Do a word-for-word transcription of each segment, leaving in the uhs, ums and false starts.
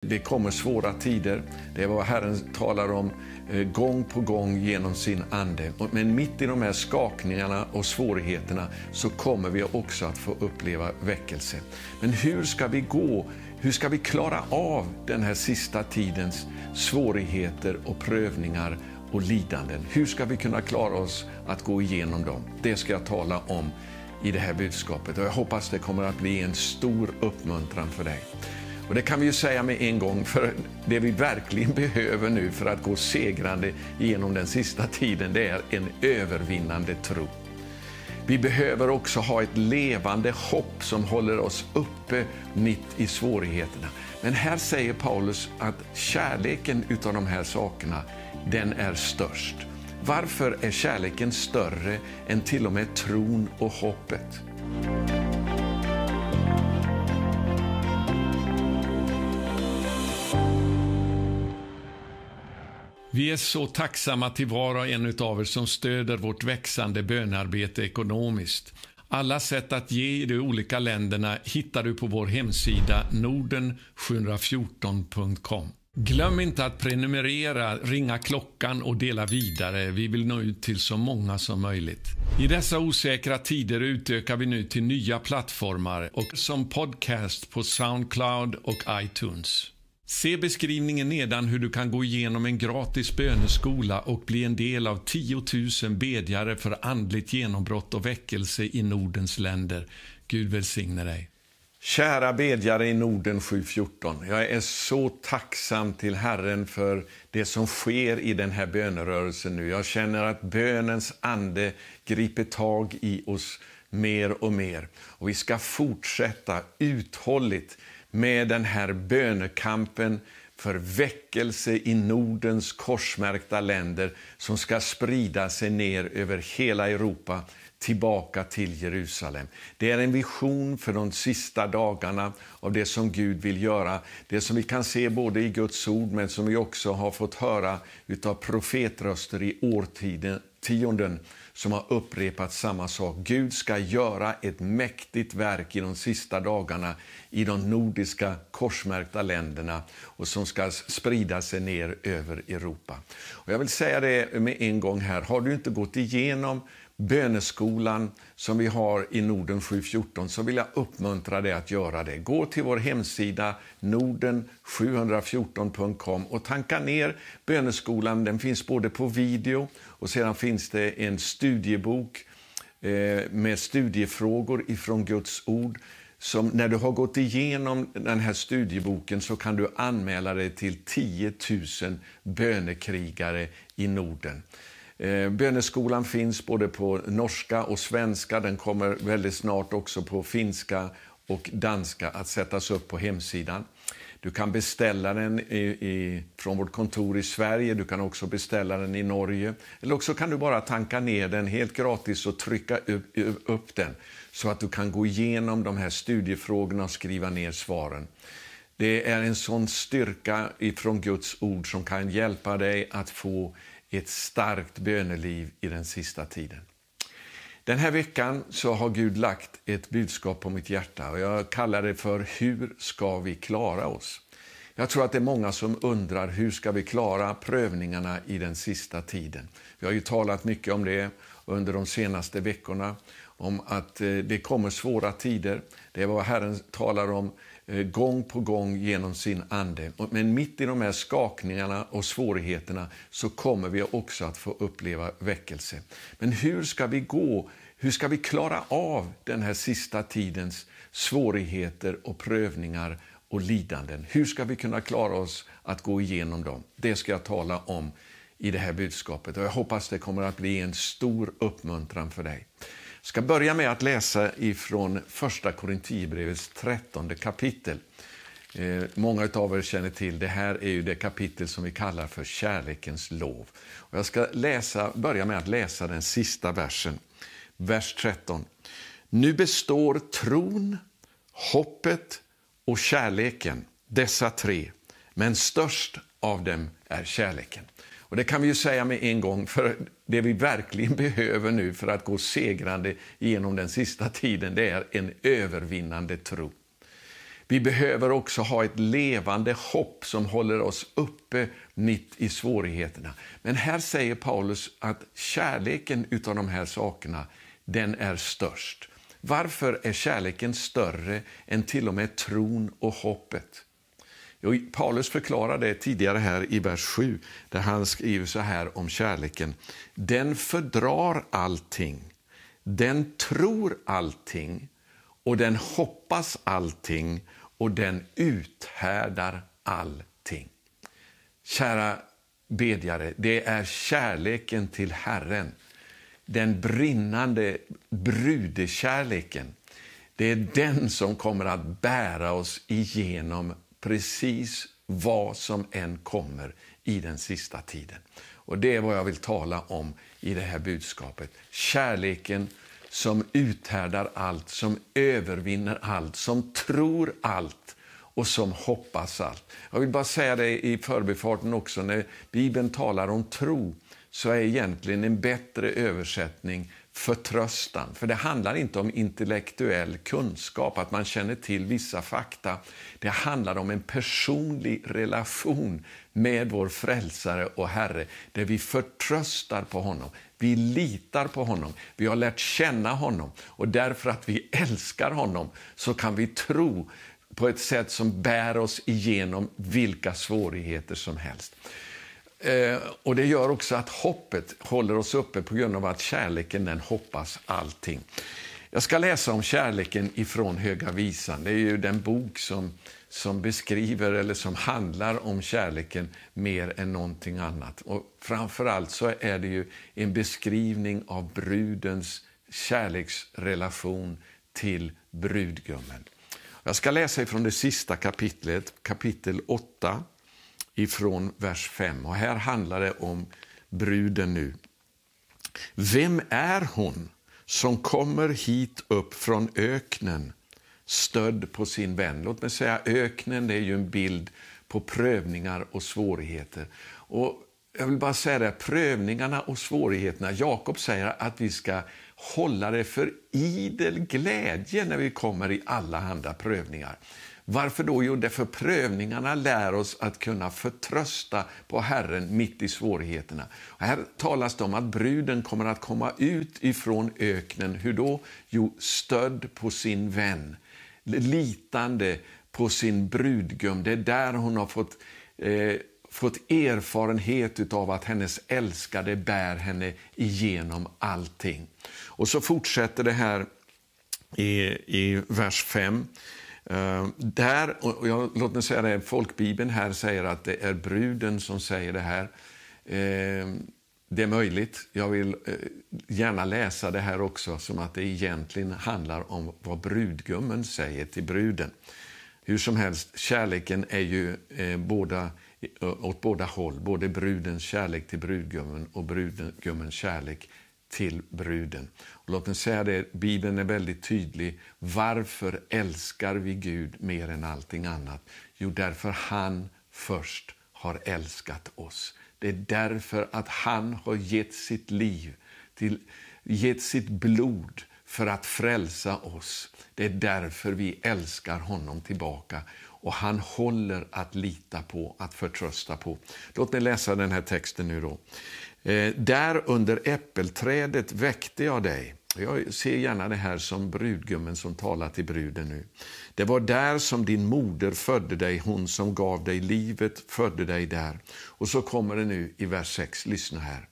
det kommer svåra tider. Det är vad Herren talar om gång på gång genom sin ande. Men mitt i de här skakningarna och svårigheterna så kommer vi också att få uppleva väckelse. Men hur ska vi gå? Hur ska vi klara av den här sista tidens svårigheter och prövningar och lidanden? Hur ska vi kunna klara oss att gå igenom dem? Det ska jag tala om i det här budskapet, och jag hoppas det kommer att bli en stor uppmuntran för dig. Och det kan vi ju säga med en gång, för det vi verkligen behöver nu för att gå segrande genom den sista tiden, det är en övervinnande tro. Vi behöver också ha ett levande hopp som håller oss uppe mitt i svårigheterna. Men här säger Paulus att kärleken utav de här sakerna, den är störst. Varför är kärleken större än till och med tron och hoppet? Vi är så tacksamma till var och en av er som stöder vårt växande bönarbete ekonomiskt. Alla sätt att ge i de olika länderna hittar du på vår hemsida norden sju fjorton punkt com. Glöm inte att prenumerera, ringa klockan och dela vidare. Vi vill nå ut till så många som möjligt. I dessa osäkra tider utökar vi nu till nya plattformar och som podcast på SoundCloud och iTunes. Se beskrivningen nedan hur du kan gå igenom en gratis böneskola och bli en del av tio tusen bedjare för andligt genombrott och väckelse i Nordens länder. Gud välsigne dig. Kära bedjare i Norden sju fjorton, jag är så tacksam till Herren för det som sker i den här bönerörelsen nu. Jag känner att bönens ande griper tag i oss mer och mer. Och vi ska fortsätta uthålligt med den här bönekampen för väckelse i Nordens korsmärkta länder som ska sprida sig ner över hela Europa tillbaka till Jerusalem. Det är en vision för de sista dagarna av det som Gud vill göra. Det som vi kan se både i Guds ord men som vi också har fått höra utav profetröster i årtionden som har upprepat samma sak. Gud ska göra ett mäktigt verk i de sista dagarna i de nordiska korsmärkta länderna och som ska sprida sig ner över Europa. Och jag vill säga det med en gång här. Har du inte gått igenom böneskolan som vi har i Norden sju fjorton så vill jag uppmuntra dig att göra det. Gå till vår hemsida norden sju fjorton punkt com och tanka ner böneskolan. Den finns både på video och sedan finns det en studiebok eh, med studiefrågor ifrån Guds ord. Som när du har gått igenom den här studieboken så kan du anmäla dig till tio tusen bönekrigare i Norden. Böneskolan finns både på norska och svenska. Den kommer väldigt snart också på finska och danska att sättas upp på hemsidan. Du kan beställa den i, i, från vårt kontor i Sverige. Du kan också beställa den i Norge. Eller också kan du bara tanka ner den helt gratis och trycka upp, upp den. Så att du kan gå igenom de här studiefrågorna och skriva ner svaren. Det är en sån styrka ifrån Guds ord som kan hjälpa dig att få ett starkt böneliv i den sista tiden. Den här veckan så har Gud lagt ett budskap på mitt hjärta och jag kallar det för hur ska vi klara oss? Jag tror att det är många som undrar hur ska vi klara prövningarna i den sista tiden. Vi har ju talat mycket om det under de senaste veckorna, om att det kommer svåra tider. Det är vad Herren talar om gång på gång genom sin ande. Men mitt i de här skakningarna och svårigheterna så kommer vi också att få uppleva väckelse. Men hur ska vi gå? Hur ska vi klara av den här sista tidens svårigheter och prövningar och lidanden? Hur ska vi kunna klara oss att gå igenom dem? Det ska jag tala om i det här budskapet och jag hoppas det kommer att bli en stor uppmuntran för dig. Jag ska börja med att läsa ifrån första Korinthierbrevets trettonde kapitel. Eh, många av er känner till det här är ju det kapitel som vi kallar för kärlekens lov. Och jag ska läsa, börja med att läsa den sista versen. Vers tretton. Nu består tron, hoppet och kärleken, dessa tre. Men störst av dem är kärleken. Och det kan vi ju säga med en gång, för det vi verkligen behöver nu för att gå segrande genom den sista tiden, det är en övervinnande tro. Vi behöver också ha ett levande hopp som håller oss uppe mitt i svårigheterna. Men här säger Paulus att kärleken utav de här sakerna, den är störst. Varför är kärleken större än till och med tron och hoppet? Jo, Paulus förklarar det tidigare här i vers sju, där han skriver så här om kärleken. Den fördrar allting, den tror allting och den hoppas allting och den uthärdar allting. Kära bedjare, det är kärleken till Herren, den brinnande brudekärleken. Det är den som kommer att bära oss igenom precis vad som än kommer i den sista tiden. Och det är vad jag vill tala om i det här budskapet. Kärleken som uthärdar allt, som övervinner allt, som tror allt och som hoppas allt. Jag vill bara säga det i förbifarten också, när Bibeln talar om tro så är egentligen en bättre översättning förtröstan. För det handlar inte om intellektuell kunskap, att man känner till vissa fakta. Det handlar om en personlig relation med vår frälsare och Herre, där vi förtröstar på honom. Vi litar på honom. Vi har lärt känna honom. Och därför att vi älskar honom så kan vi tro på ett sätt som bär oss igenom vilka svårigheter som helst. Eh, och det gör också att hoppet håller oss uppe på grund av att kärleken, den hoppas allting. Jag ska läsa om kärleken ifrån Höga visan. Det är ju den bok som, som beskriver eller som handlar om kärleken mer än någonting annat. Och framförallt så är det ju en beskrivning av brudens kärleksrelation till brudgummen. Jag ska läsa ifrån det sista kapitlet, kapitel åtta. Ifrån vers fem. Och här handlar det om bruden nu. Vem är hon som kommer hit upp från öknen, stödd på sin vän? Låt mig säga, öknen, det är ju en bild på prövningar och svårigheter. Och jag vill bara säga det, prövningarna och svårigheterna. Jakob säger att vi ska hålla det för idel glädje när vi kommer i alla andra prövningar. Varför då? Jo, därför prövningarna lär oss att kunna förtrösta på Herren mitt i svårigheterna. Och här talas det om att bruden kommer att komma ut ifrån öknen. Hur då? Jo, stödd på sin vän, litande på sin brudgum. Det är där hon har fått, eh, fått erfarenhet av att hennes älskade bär henne igenom allting. Och så fortsätter det här i, i vers fem. Uh, där, och jag, låt mig säga det, folkbibeln här säger att det är bruden som säger det här. Uh, det är möjligt. Jag vill uh, gärna läsa det här också som att det egentligen handlar om vad brudgummen säger till bruden. Hur som helst, kärleken är ju uh, båda, uh, åt båda håll. Både brudens kärlek till brudgummen och brudgummens kärlek till bruden. Och låt mig säga det, Bibeln är väldigt tydlig. Varför älskar vi Gud mer än allting annat? Jo, därför han först har älskat oss. Det är därför att han har gett sitt liv, till, gett sitt blod för att frälsa oss. Det är därför vi älskar honom tillbaka. Och han håller att lita på, att förtrösta på. Låt mig läsa den här texten nu då. Eh, där under äppelträdet väckte jag dig. Jag ser gärna det här som brudgummen som talar till bruden nu. Det var där som din moder födde dig, hon som gav dig livet födde dig där. Och så kommer det nu i vers sex, lyssna här.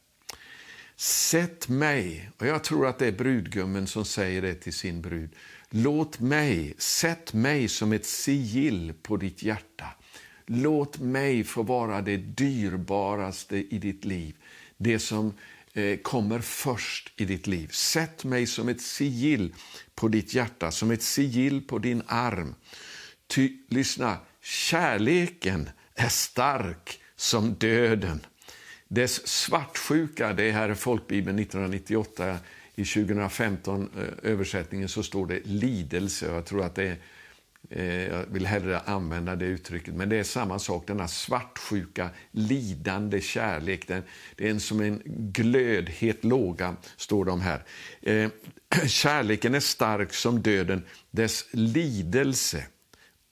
Sätt mig, och jag tror att det är brudgummen som säger det till sin brud. Låt mig, sätt mig som ett sigill på ditt hjärta. Låt mig få vara det dyrbaraste i ditt liv. Det som eh, kommer först i ditt liv. Sätt mig som ett sigill på ditt hjärta, som ett sigill på din arm. Ty, lyssna, kärleken är stark som döden. Dess svartsjuka, det är här i folkbibeln nittonhundranittioåtta, i tjugohundrafemton översättningen så står det lidelse. Jag tror att det är, eh, jag vill hellre använda det uttrycket, men det är samma sak, denna svartsjuka, lidande kärlek. Den, det är en som en glödhet låga, står de här. Eh, kärleken är stark som döden, dess lidelse.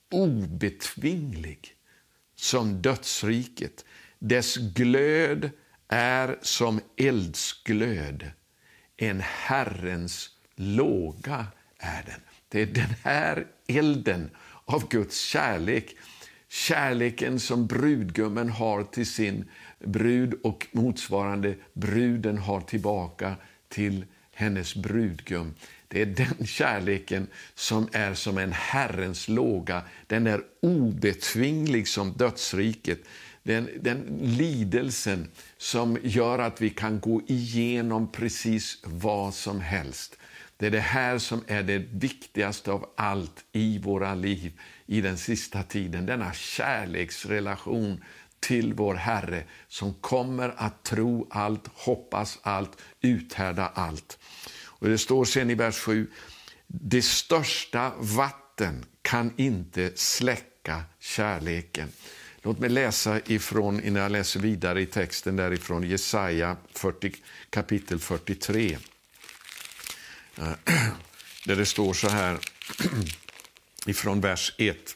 obetvinglig som dödsriket. Dess glöd är som eldsglöd. En Herrens låga är den. Det är den här elden av Guds kärlek. Kärleken som brudgummen har till sin brud och motsvarande bruden har tillbaka till hennes brudgum. Det är den kärleken som är som en Herrens låga. Den är obetvinglig som dödsriket. Den, den lidelsen som gör att vi kan gå igenom precis vad som helst. Det är det här som är det viktigaste av allt i våra liv i den sista tiden. Denna kärleksrelation till vår Herre som kommer att tro allt, hoppas allt, uthärda allt. Och det står sen i vers sju, det största vatten kan inte släcka kärleken. Låt mig läsa ifrån, innan jag läser vidare i texten därifrån, Jesaja fyrtio, kapitel fyrtiotre. Där det står så här ifrån vers ett.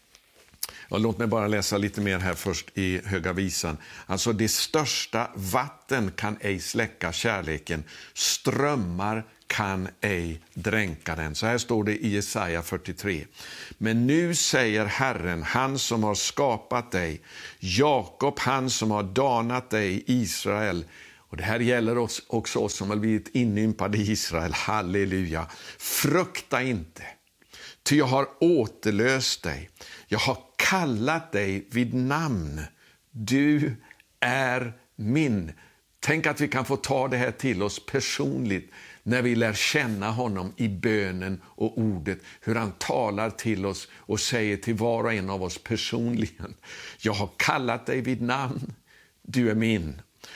Ja, låt mig bara läsa lite mer här först i Höga visan. Alltså det största vatten kan ej släcka kärleken. Strömmar kan ej dränka den. Så här står det i Jesaja fyrtiotre. Men nu säger Herren, han som har skapat dig, Jakob, han som har danat dig, Israel. Och det här gäller oss, också oss som har blivit inympade i Israel. Halleluja. Frukta inte, ty jag har återlöst dig. Jag har kallat dig vid namn. Du är min. Tänk att vi kan få ta det här till oss personligt när vi lär känna honom i bönen och ordet. Hur han talar till oss och säger till var och en av oss personligen. Jag har kallat dig vid namn. Du är min.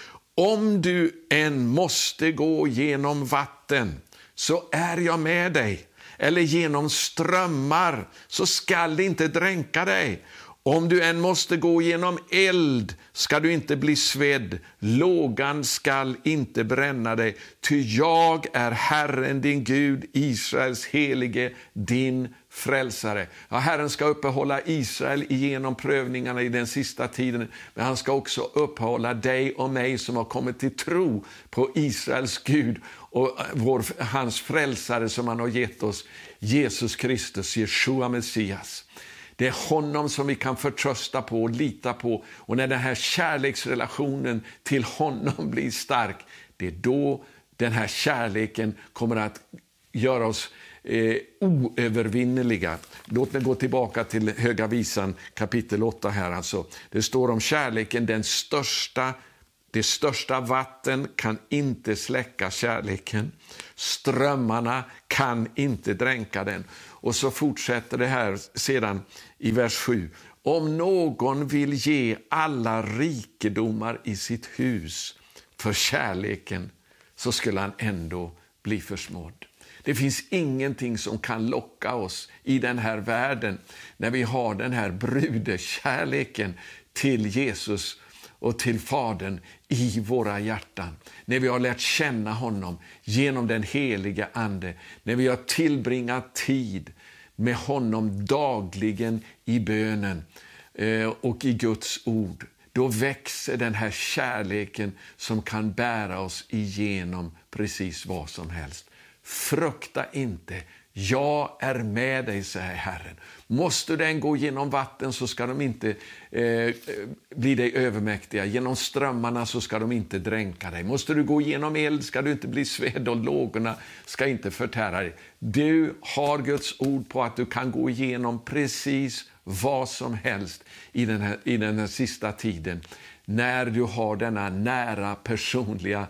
Om du än måste gå genom vatten så är jag med dig. Eller genom strömmar så skall det inte dränka dig. Om du än måste gå genom eld ska du inte bli svedd. Lågan skall inte bränna dig. Ty jag är Herren din Gud, Israels helige, din frälsare. Ja, Herren ska uppehålla Israel igenom prövningarna i den sista tiden. Men han ska också uppehålla dig och mig som har kommit till tro på Israels Gud och vår, hans frälsare som han har gett oss, Jesus Kristus, Jeshua Messias. Det är honom som vi kan förtrösta på och lita på. Och när den här kärleksrelationen till honom blir stark, det är då den här kärleken kommer att göra oss eh, oövervinneliga. Låt mig gå tillbaka till Höga visan kapitel åtta här. Alltså, det står om kärleken, den största, det största vatten kan inte släcka kärleken. Strömmarna kan inte dränka den. Och så fortsätter det här sedan i vers sju. Om någon vill ge alla rikedomar i sitt hus för kärleken så skulle han ändå bli försmådd. Det finns ingenting som kan locka oss i den här världen när vi har den här brudekärleken till Jesus och till Fadern i våra hjärtan. När vi har lärt känna honom genom den heliga ande. När vi har tillbringat tid med honom dagligen i bönen eh, och i Guds ord. Då växer den här kärleken som kan bära oss igenom precis vad som helst. Frukta inte. Jag är med dig, säger Herren. Måste den gå genom vatten så ska de inte eh, bli dig övermäktiga. Genom strömmarna så ska de inte dränka dig. Måste du gå genom eld ska du inte bli svedd och lågorna ska inte förtära dig. Du har Guds ord på att du kan gå igenom precis vad som helst i den här, i den här sista tiden. När du har denna nära personliga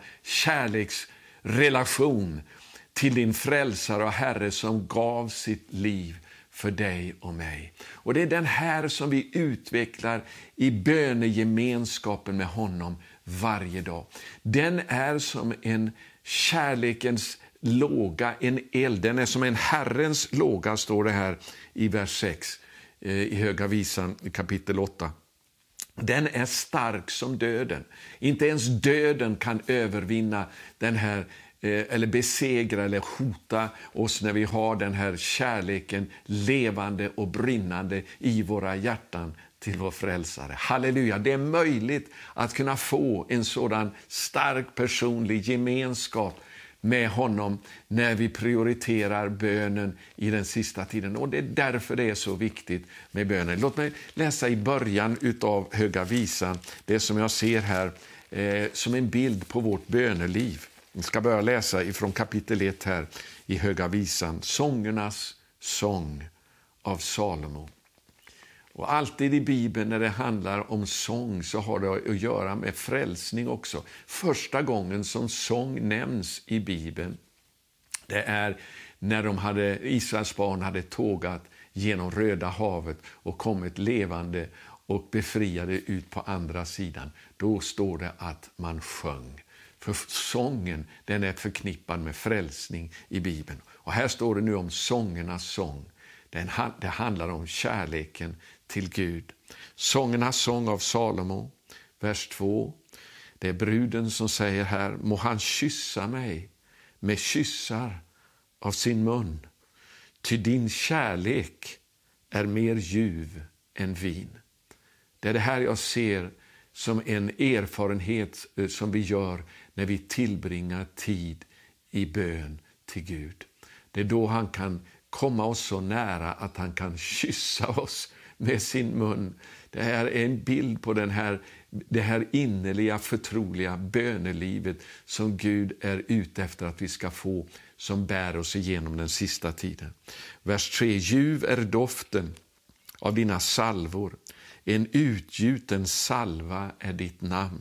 kärleksrelation till din frälsare och Herre som gav sitt liv för dig och mig. Och det är den här som vi utvecklar i bönegemenskapen med honom varje dag. Den är som en kärlekens låga, en eld. Den är som en Herrens låga, står det här i vers sex i Höga visan kapitel åtta. Den är stark som döden. Inte ens döden kan övervinna den här eller besegra eller hota oss när vi har den här kärleken levande och brinnande i våra hjärtan till vår frälsare. Halleluja, det är möjligt att kunna få en sådan stark personlig gemenskap med honom när vi prioriterar bönen i den sista tiden. Och det är därför det är så viktigt med bönen. Låt mig läsa i början utav Höga visan, det som jag ser här eh, som en bild på vårt böneliv. Vi ska börja läsa ifrån kapitel ett här i Höga visan. Sångernas sång av Salomo. Och alltid i Bibeln när det handlar om sång så har det att göra med frälsning också. Första gången som sång nämns i Bibeln, det är när de hade, Israels barn hade tågat genom Röda havet och kommit levande och befriade ut på andra sidan. Då står det att man sjöng. För sången, den är förknippad med frälsning i Bibeln. Och här står det nu om sångernas sång. Det handlar om kärleken till Gud. Sångernas sång av Salomo, vers två. Det är bruden som säger här: må han kyssa mig med kyssar av sin mun. Ty din kärlek är mer ljuv än vin. Det är det här jag ser som en erfarenhet som vi gör när vi tillbringar tid i bön till Gud. Det är då han kan komma oss så nära att han kan kyssa oss med sin mun. Det här är en bild på den här, det här innerliga, förtroliga bönelivet som Gud är ute efter att vi ska få, som bär oss igenom den sista tiden. Vers tre. Ljuv är doften av dina salvor. En utgjuten salva är ditt namn.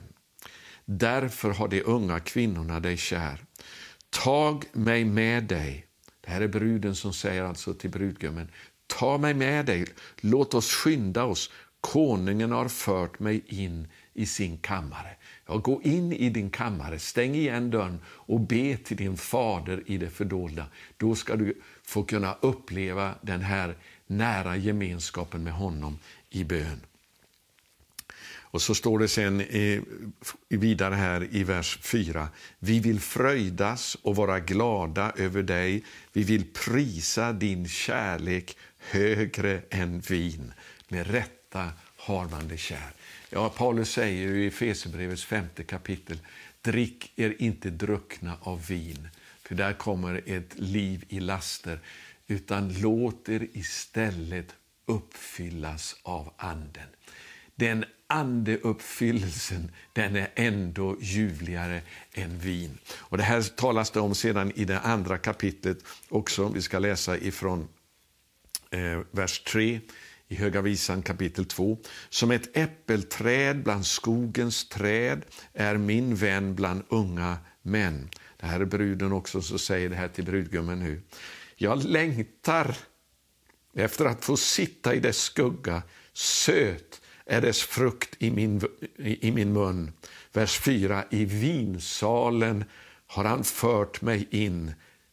Därför har de unga kvinnorna dig kär. Tag mig med dig. Det här är bruden som säger alltså till brudgummen: ta mig med dig, låt oss skynda oss. Konungen har fört mig in i sin kammare. Ja, gå in i din kammare, stäng igen dörren och be till din fader i det fördolda. Då ska du få kunna uppleva den här nära gemenskapen med honom i bön. Och så står det sen i, vidare här i vers fyra. Vi vill fröjdas och vara glada över dig. Vi vill prisa din kärlek högre än vin. Med rätta har man det kär. Ja, Paulus säger i Efesierbrevets femte kapitel: drick er inte druckna av vin, för där kommer ett liv i laster, utan låt er istället uppfyllas av anden. Den andeuppfyllelsen, den är ändå ljuvligare än vin. Och det här talas det om sedan i det andra kapitlet också. Vi ska läsa ifrån eh, vers tre i Höga visan kapitel två. Som ett äppelträd bland skogens träd är min vän bland unga män. Det här är bruden också, så säger det här till brudgummen nu. Jag längtar efter att få sitta i dess skugga. Söt är dess frukt i min, i min mun. Vers fyra. I vinsalen har han fört mig in.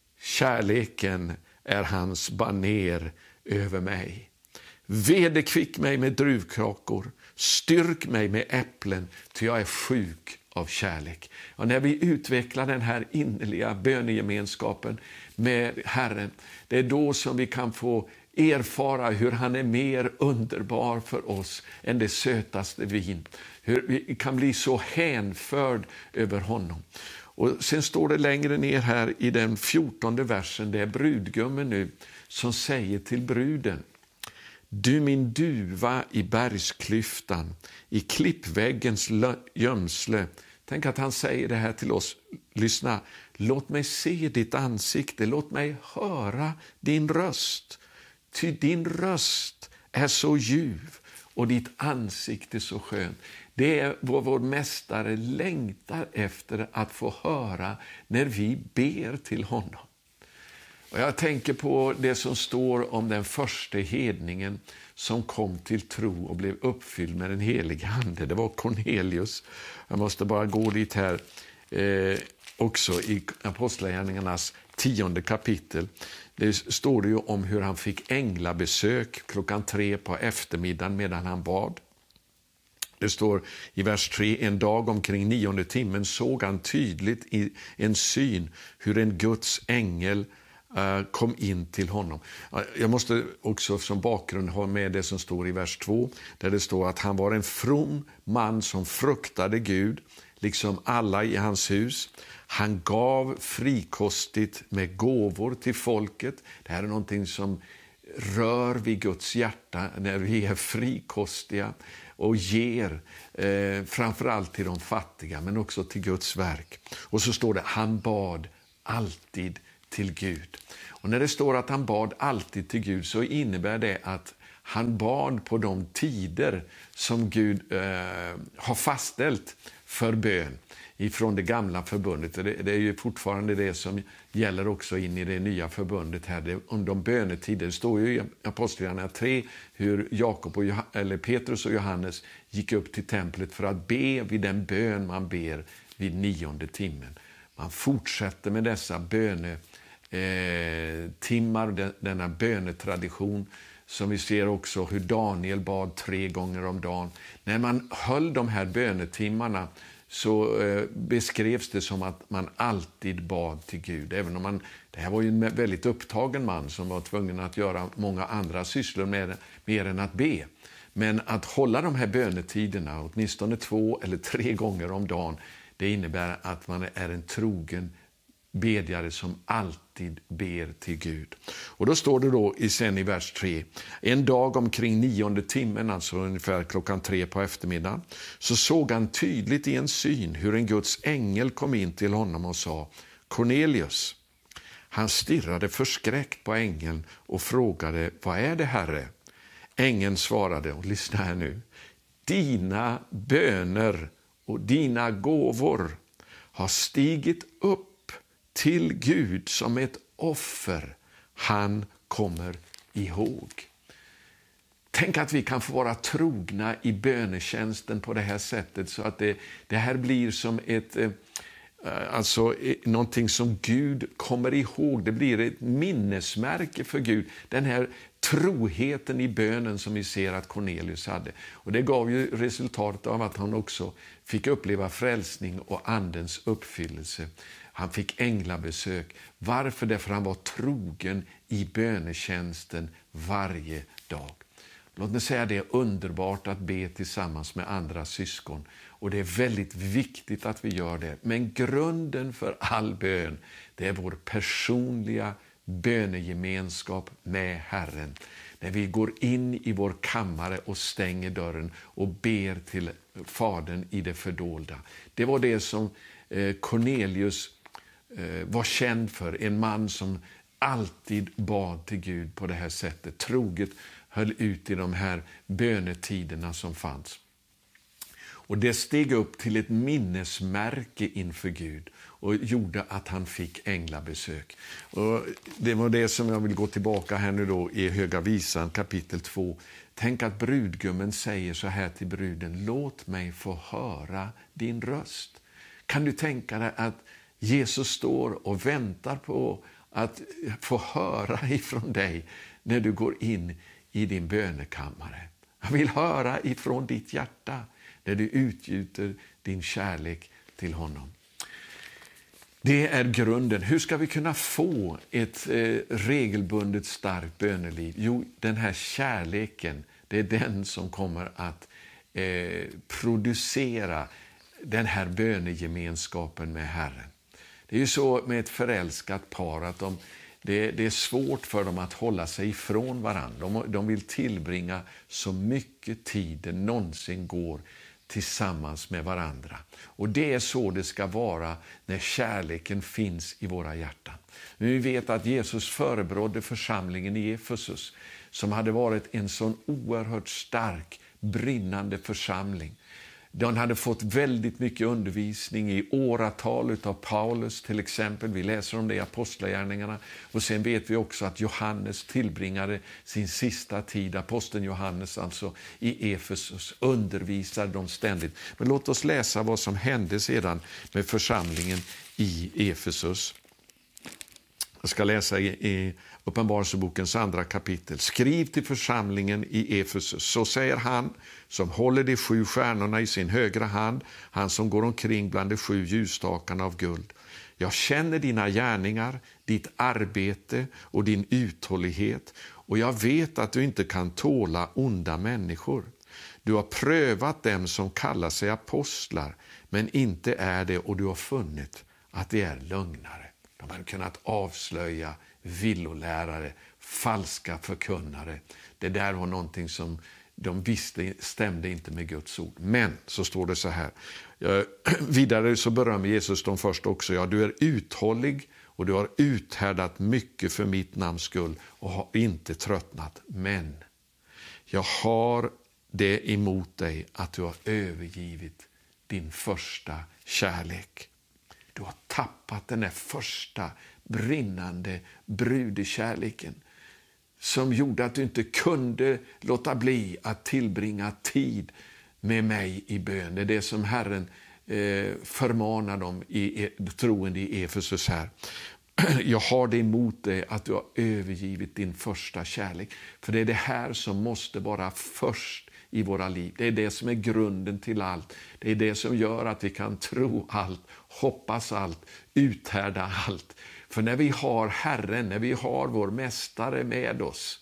Kärleken är hans baner över mig. Vederkvick mig med druvkrakor. Styrk mig med äpplen, ty jag är sjuk av kärlek. Och när vi utvecklar den här innerliga bönegemenskapen med Herren, det är då som vi kan få erfara hur han är mer underbar för oss än det sötaste vin. Hur vi kan bli så hänförd över honom. Och sen står det längre ner här i den fjortonde versen, det är brudgummen nu som säger till bruden: du min duva i bergsklyftan, i klippväggens gömsle. Tänk att han säger det här till oss. Lyssna, låt mig se ditt ansikte, låt mig höra din röst. Ty din röst är så ljuv och ditt ansikte så skönt. Det är vad vår mästare längtar efter att få höra när vi ber till honom. Och jag tänker på det som står om den första hedningen som kom till tro och blev uppfylld med den helige ande. Det var Cornelius. Jag måste bara gå dit här eh, också i Apostlagärningarnas tionde kapitel. Det står det ju om hur han fick änglabesök klockan tre på eftermiddagen medan han bad. Det står i vers tre, en dag omkring nionde timmen såg han tydligt i en syn hur en Guds ängel uh, kom in till honom. Uh, jag måste också som bakgrund ha med det som står i vers två, där det står att han var en from man som fruktade Gud, liksom alla i hans hus. Han gav frikostigt med gåvor till folket. Det här är någonting som rör vid Guds hjärta när vi är frikostiga och ger eh, framförallt till de fattiga men också till Guds verk. Och så står det, han bad alltid till Gud. Och när det står att han bad alltid till Gud så innebär det att han bad på de tider som Gud eh, har fastställt för bön ifrån det gamla förbundet. Det, det är ju fortfarande det som gäller också in i det nya förbundet här. Det, om de bönetider. Det står ju i Apostlagärningarna tre hur Jakob och Joh- eller Petrus och Johannes gick upp till templet för att be vid den bön man ber vid nionde timmen. Man fortsätter med dessa bönetimmar, eh, denna bönetradition. Som vi ser också hur Daniel bad tre gånger om dagen. När man höll de här bönetimmarna så eh, beskrevs det som att man alltid bad till Gud. Även om man, det här var ju en väldigt upptagen man som var tvungen att göra många andra sysslor med, mer än att be. Men att hålla de här bönetiderna åtminstone två eller tre gånger om dagen, det innebär att man är en trogen bedjare som alltid ber till Gud. Och då står det då i, sen i vers tre. En dag omkring nionde timmen, alltså ungefär klockan tre på eftermiddagen, så såg han tydligt i en syn hur en Guds ängel kom in till honom och sa, Cornelius. Han stirrade förskräckt på ängeln och frågade, vad är det, Herre? Ängeln svarade, och lyssna här nu, dina böner och dina gåvor har stigit upp till Gud som ett offer han kommer ihåg. Tänk att vi kan få vara trogna i bönetjänsten på det här sättet så att det, det här blir som ett eh, alltså eh, någonting som Gud kommer ihåg. Det blir ett minnesmärke för Gud. Den här troheten i bönen som vi ser att Cornelius hade. Och det gav ju resultat av att han också fick uppleva frälsning och andens uppfyllelse. Han fick änglabesök. Varför? Därför han var trogen i bönetjänsten varje dag. Låt mig säga, det är underbart att be tillsammans med andra syskon. Och det är väldigt viktigt att vi gör det. Men grunden för all bön, det är vår personliga bönegemenskap med Herren. När vi går in i vår kammare och stänger dörren och ber till Fadern i det fördolda. Det var det som Cornelius var känd för. En man som alltid bad till Gud på det här sättet. Troget höll ut i de här bönetiderna som fanns. Och det steg upp till ett minnesmärke inför Gud och gjorde att han fick änglabesök. Och det var det som jag vill gå tillbaka här nu då i Höga visan kapitel två. Tänk att brudgummen säger så här till bruden, låt mig få höra din röst. Kan du tänka dig att Jesus står och väntar på att få höra ifrån dig när du går in i din bönekammare. Han vill höra ifrån ditt hjärta när du utgjuter din kärlek till honom. Det är grunden. Hur ska vi kunna få ett eh, regelbundet starkt böneliv? Jo, den här kärleken, det är den som kommer att eh, producera den här bönegemenskapen med Herren. Det är ju så med ett förälskat par att de, det, det är svårt för dem att hålla sig ifrån varandra. De, de vill tillbringa så mycket tid det någonsin går tillsammans med varandra. Och det är så det ska vara när kärleken finns i våra hjärtan. Men vi vet att Jesus förebrådde församlingen i Efesus som hade varit en sån oerhört stark, brinnande församling. De hade fått väldigt mycket undervisning i åratal av Paulus till exempel. Vi läser om det i Apostlagärningarna. Och sen vet vi också att Johannes tillbringade sin sista tid, aposteln Johannes alltså, i Efesus. Undervisade dem ständigt. Men låt oss läsa vad som hände sedan med församlingen i Efesus. Jag ska läsa i, i Uppenbarelsebokens andra kapitel. Skriv till församlingen i Efesus. Så säger han som håller de sju stjärnorna i sin högra hand, han som går omkring bland de sju ljusstakarna av guld. Jag känner dina gärningar, ditt arbete och din uthållighet, och jag vet att du inte kan tåla onda människor. Du har prövat dem som kallar sig apostlar, men inte är det, och du har funnit att de är lögnare. De har kunnat avslöja villolärare, falska förkunnare. Det där var någonting som de visste stämde inte med Guds ord. Men så står det så här. Vidare så berömmer Jesus dem först också. Ja, du är uthållig och du har uthärdat mycket för mitt namns skull och har inte tröttnat. Men jag har det emot dig att du har övergivit din första kärlek. Du har tappat den där första brinnande brudekärleken som gjorde att du inte kunde låta bli att tillbringa tid med mig i bön. Det är det som Herren eh, förmanar dem i troende i Efesus här. Jag har det emot dig att du har övergivit din första kärlek. För det är det här som måste vara först i våra liv. Det är det som är grunden till allt. Det är det som gör att vi kan tro allt, hoppas allt, uthärda allt. För när vi har Herren, när vi har vår mästare med oss,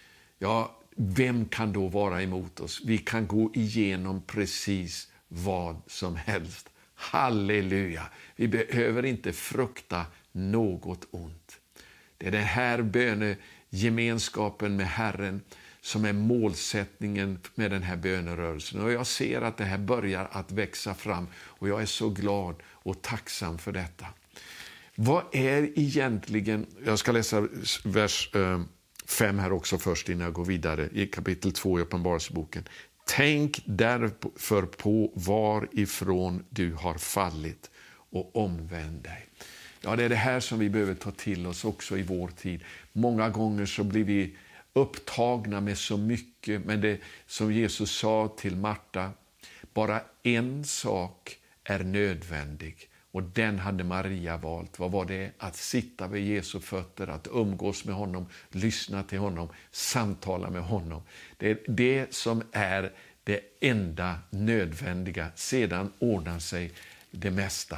ja, vem kan då vara emot oss? Vi kan gå igenom precis vad som helst. Halleluja! Vi behöver inte frukta något ont. Det är den här bönegemenskapen med Herren som är målsättningen med den här bönerörelsen. Och jag ser att det här börjar att växa fram, och jag är så glad och tacksam för detta. Vad är egentligen, jag ska läsa vers fem här också först innan jag går vidare i kapitel två i Uppenbarelseboken. Tänk därför på varifrån du har fallit och omvänd dig. Ja, det är det här som vi behöver ta till oss också i vår tid. Många gånger så blir vi upptagna med så mycket, men det som Jesus sa till Marta, bara en sak är nödvändig. Och den hade Maria valt. Vad var det? Att sitta vid Jesu fötter, att umgås med honom, lyssna till honom, samtala med honom. Det är det som är det enda nödvändiga. Sedan ordnar sig det mesta.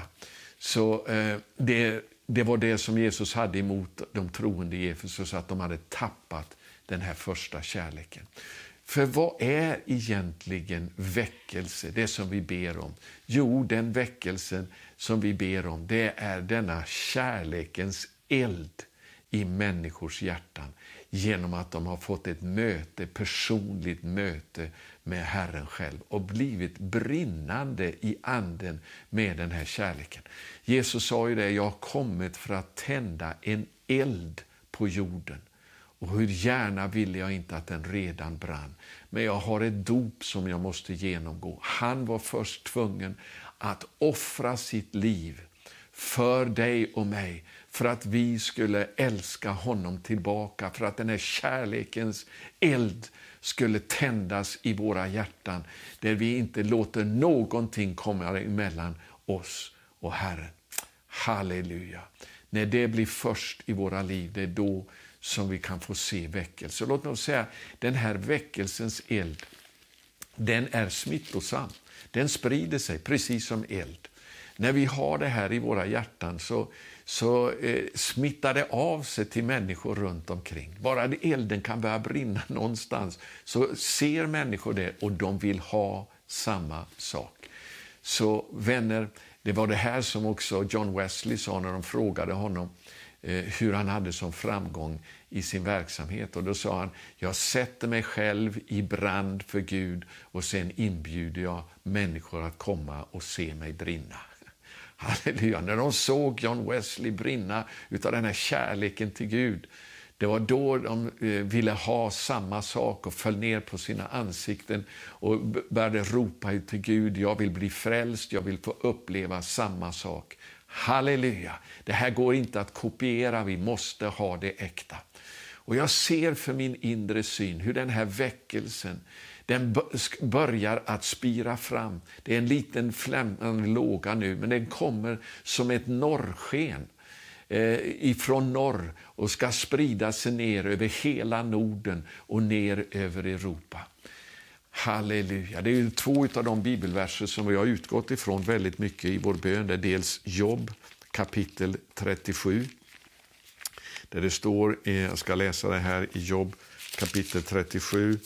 Så eh, det, det var det som Jesus hade emot de troende i Efesus, att de hade tappat den här första kärleken. För vad är egentligen väckelse, det som vi ber om? Jo, den väckelsen som vi ber om, det är denna kärlekens eld i människors hjärtan. Genom att de har fått ett möte, personligt möte med Herren själv. Och blivit brinnande i anden med den här kärleken. Jesus sa ju det, jag har kommit för att tända en eld på jorden. Och hur gärna ville jag inte att den redan brann. Men jag har ett dop som jag måste genomgå. Han var först tvungen att offra sitt liv för dig och mig. För att vi skulle älska honom tillbaka. För att den här kärlekens eld skulle tändas i våra hjärtan. Där vi inte låter någonting komma emellan oss och Herren. Halleluja. När det blir först i våra liv, det är då som vi kan få se väckelse. Låt mig säga, den här väckelsens eld, den är smittosam. Den sprider sig precis som eld. När vi har det här i våra hjärtan så, så eh, smittar det av sig till människor runt omkring. Bara elden kan börja brinna någonstans så ser människor det och de vill ha samma sak. Så vänner, det var det här som också John Wesley sa när de frågade honom hur han hade som framgång i sin verksamhet. Och då sa han, jag sätter mig själv i brand för Gud och sen inbjuder jag människor att komma och se mig brinna. Halleluja. När de såg John Wesley brinna utav den här kärleken till Gud, det var då de ville ha samma sak och föll ner på sina ansikten och började ropa ut till Gud, jag vill bli frälst, jag vill få uppleva samma sak. Halleluja, det här går inte att kopiera, vi måste ha det äkta. Och jag ser för min inre syn hur den här väckelsen, den börjar att spira fram. Det är en liten flämmande låga nu, men den kommer som ett norrsken. eh, ifrån norr och ska sprida sig ner över hela Norden och ner över Europa. Halleluja. Det är ju två av de bibelverser som vi har utgått ifrån väldigt mycket i vår bön. Det är dels Jobb kapitel trettiosju. Där det står, jag ska läsa det här i Jobb kapitel trettiosju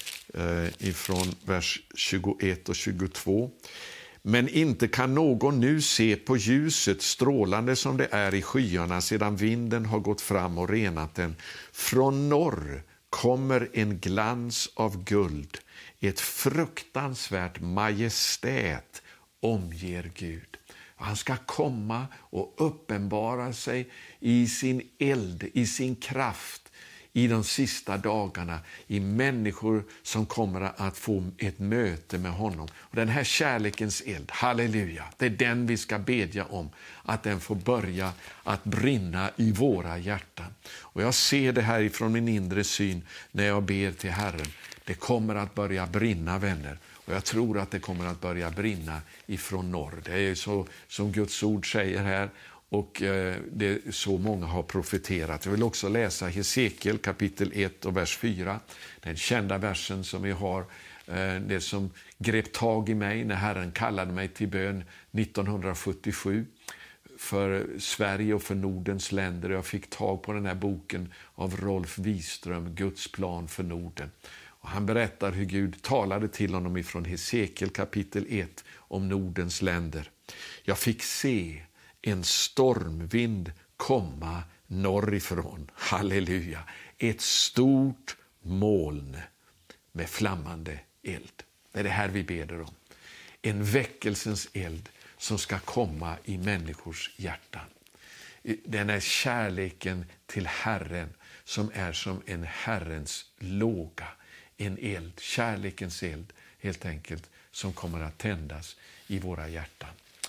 eh, ifrån vers tjugoett och tjugotvå. Men inte kan någon nu se på ljuset strålande som det är i skyarna sedan vinden har gått fram och renat den. Från norr kommer en glans av guld. Ett fruktansvärt majestät omger Gud. Han ska komma och uppenbara sig i sin eld, i sin kraft, i de sista dagarna, i människor som kommer att få ett möte med honom. Och den här kärlekens eld, halleluja, det är den vi ska bedja om, att den får börja att brinna i våra hjärtan. Och jag ser det här ifrån min inre syn när jag ber till Herren. Det kommer att börja brinna, vänner. Och jag tror att det kommer att börja brinna ifrån norr. Det är så som Guds ord säger här. Och eh, det är så många har profeterat. Jag vill också läsa Hesekiel kapitel ett och vers fyra. Den kända versen som vi har. Eh, det som grep tag i mig när Herren kallade mig till bön nittonhundrasjuttiosju. För Sverige och för Nordens länder. Jag fick tag på den här boken av Rolf Wiström, Guds plan för Norden. Och han berättar hur Gud talade till honom ifrån Hesekiel kapitel ett om Nordens länder. Jag fick se en stormvind komma norrifrån. Halleluja. Ett stort moln med flammande eld. Det är det här vi ber om. En väckelsens eld som ska komma i människors hjärtan. Den är kärleken till Herren som är som en Herrens låga. En eld, kärlekens eld helt enkelt, som kommer att tändas i våra hjärtan.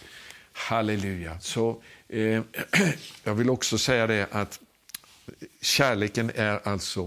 Halleluja. Så eh, jag vill också säga det att kärleken är alltså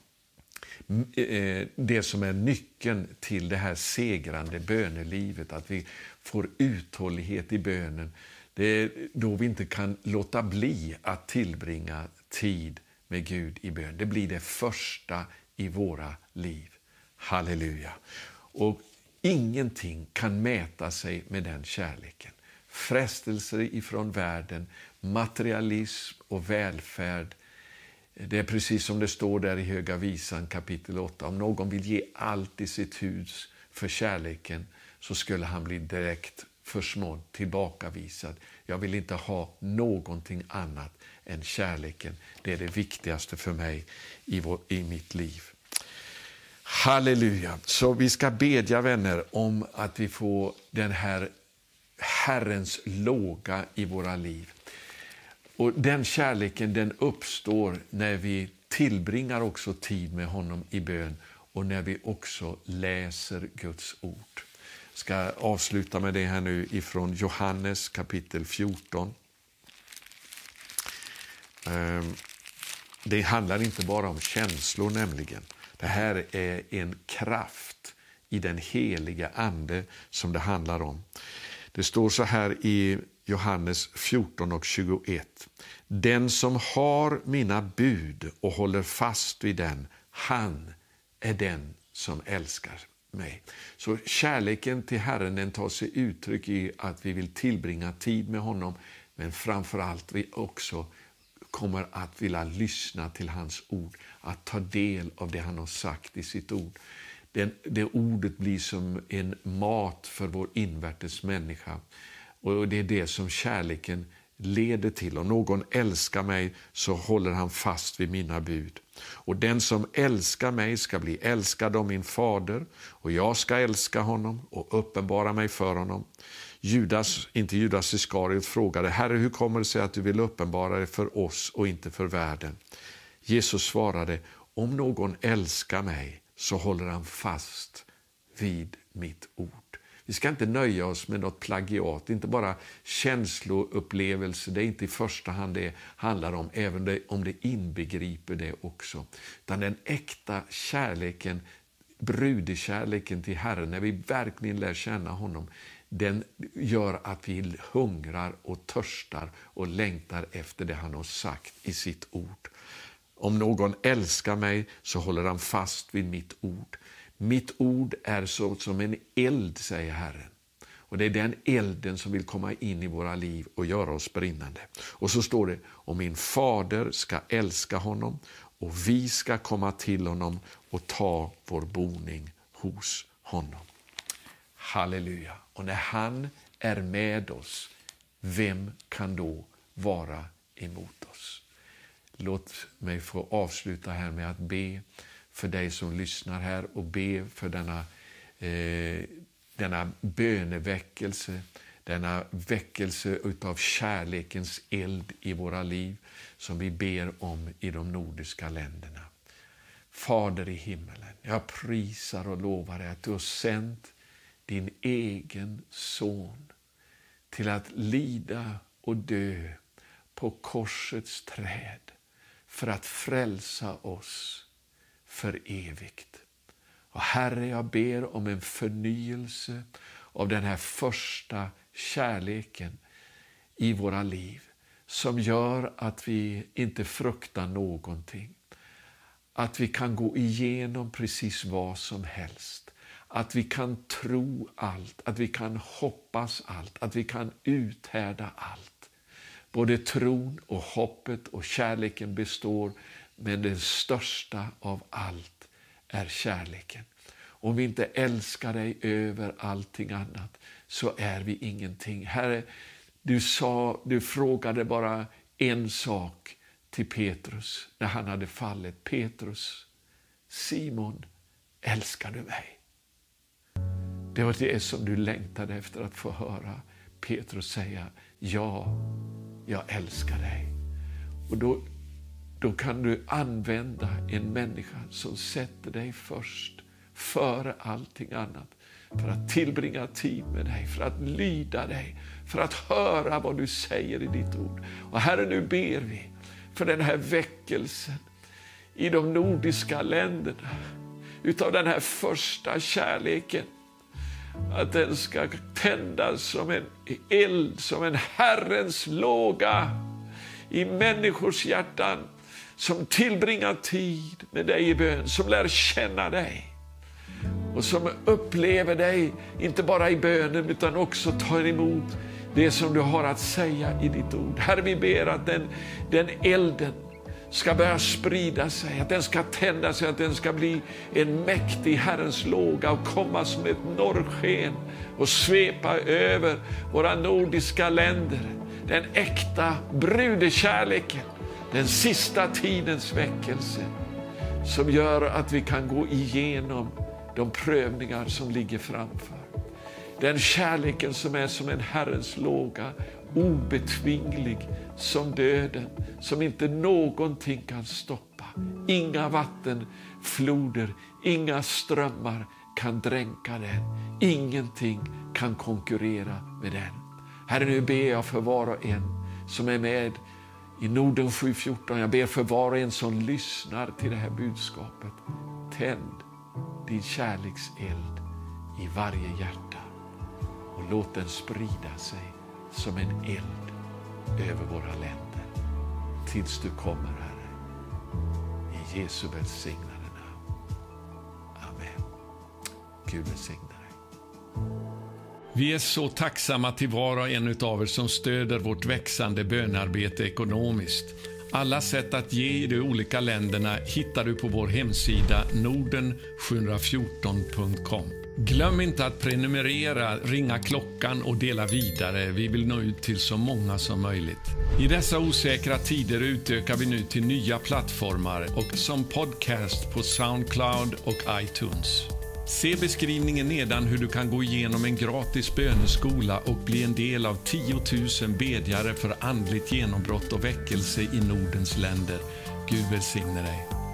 eh, det som är nyckeln till det här segrande bönelivet. Att vi får uthållighet i bönen. Det är då vi inte kan låta bli att tillbringa tid med Gud i bön. Det blir det första i våra liv. Halleluja. Och ingenting kan mäta sig med den kärleken. Frestelser ifrån världen, materialism och välfärd. Det är precis som det står där i Höga visan kapitel åtta. Om någon vill ge allt i sitt hus för kärleken så skulle han bli direkt försmådd, tillbakavisad. Jag vill inte ha någonting annat än kärleken. Det är det viktigaste för mig i, vår, i mitt liv. Halleluja. Så vi ska bedja, vänner, om att vi får den här Herrens låga i våra liv. Och den kärleken, den uppstår när vi tillbringar också tid med honom i bön och när vi också läser Guds ord. Jag ska avsluta med det här nu ifrån Johannes kapitel fjorton. Det handlar inte bara om känslor nämligen. Det här är en kraft i den heliga ande som det handlar om. Det står så här i Johannes fjorton och tjugoett. Den som har mina bud och håller fast vid den, han är den som älskar mig. Så kärleken till Herren, den tar sig uttryck i att vi vill tillbringa tid med honom, men framförallt vi också kommer att vilja lyssna till hans ord, att ta del av det han har sagt i sitt ord. Det, det ordet blir som en mat för vår invärtes människa. Och det är det som kärleken leder till. Om någon älskar mig så håller han fast vid mina bud. Och den som älskar mig ska bli älskad av min fader. Och jag ska älska honom och uppenbara mig för honom. Judas, inte Judas Iskariot, frågade: Herre, hur kommer det sig att du vill uppenbara dig för oss och inte för världen? Jesus svarade: om någon älskar mig så håller han fast vid mitt ord. Vi ska inte nöja oss med något plagiat, inte bara känsloupplevelse. Det är inte i första hand det handlar om, även om det inbegriper det också. Utan den äkta kärleken brudekärleken till Herren, när vi verkligen lär känna honom, den gör att vi hungrar och törstar och längtar efter det han har sagt i sitt ord. Om någon älskar mig så håller han fast vid mitt ord. Mitt ord är så som en eld, säger Herren. Och det är den elden som vill komma in i våra liv och göra oss brinnande. Och så står det, och min fader ska älska honom och vi ska komma till honom och ta vår boning hos honom. Halleluja. Och när han är med oss, vem kan då vara emot oss? Låt mig få avsluta här med att be för dig som lyssnar här och be för denna, eh, denna böneväckelse, denna väckelse utav kärlekens eld i våra liv som vi ber om i de nordiska länderna. Fader i himmelen, jag prisar och lovar dig att du har sänt din egen son till att lida och dö på korsets träd för att frälsa oss för evigt. Och Herre, jag ber om en förnyelse av den här första kärleken i våra liv som gör att vi inte fruktar någonting. Att vi kan gå igenom precis vad som helst. Att vi kan tro allt, att vi kan hoppas allt, att vi kan uthärda allt. Både tron och hoppet och kärleken består, men det största av allt är kärleken. Om vi inte älskar dig över allting annat så är vi ingenting. Herre, du sa, du frågade bara en sak till Petrus när han hade fallit. Petrus, Simon, älskar du mig? Det var det som du längtade efter att få höra Petrus säga, ja, jag älskar dig. Och då, då kan du använda en människa som sätter dig först, före allting annat. För att tillbringa tid med dig, för att lyda dig, för att höra vad du säger i ditt ord. Och Herre, nu ber vi för den här väckelsen i de nordiska länderna, utav den här första kärleken. Att den ska tändas som en eld, som en Herrens låga i människors hjärtan som tillbringar tid med dig i bön, som lär känna dig och som upplever dig inte bara i bönen utan också tar emot det som du har att säga i ditt ord. Herre, vi ber att den, den elden ska börja sprida sig, att den ska tända sig, att den ska bli en mäktig Herrens låga och komma som ett norrsken och svepa över våra nordiska länder. Den äkta brudekärleken, den sista tidens väckelse som gör att vi kan gå igenom de prövningar som ligger framför. Den kärleken som är som en Herrens låga, obetvinglig som döden, som inte någonting kan stoppa. Inga vattenfloder, inga strömmar kan dränka den. Ingenting kan konkurrera med den. Herre, nu ber jag för var och en som är med i Norden sju fjorton. Jag ber för var och en som lyssnar till det här budskapet. Tänd din kärlekseld i varje hjärta och låt den sprida sig som en eld över våra länder tills du kommer, Herre. I Jesu välsignade namn. Amen. Gud välsigne dig. Vi är så tacksamma till var och en av er som stöder vårt växande bönarbete ekonomiskt. Alla sätt att ge i de olika länderna hittar du på vår hemsida norden sju fjorton punkt com. Glöm inte att prenumerera, ringa klockan och dela vidare. Vi vill nå ut till så många som möjligt. I dessa osäkra tider utökar vi nu till nya plattformar och som podcast på SoundCloud och iTunes. Se beskrivningen nedan hur du kan gå igenom en gratis böneskola och bli en del av tio tusen bedjare för andligt genombrott och väckelse i Nordens länder. Gud välsigne dig.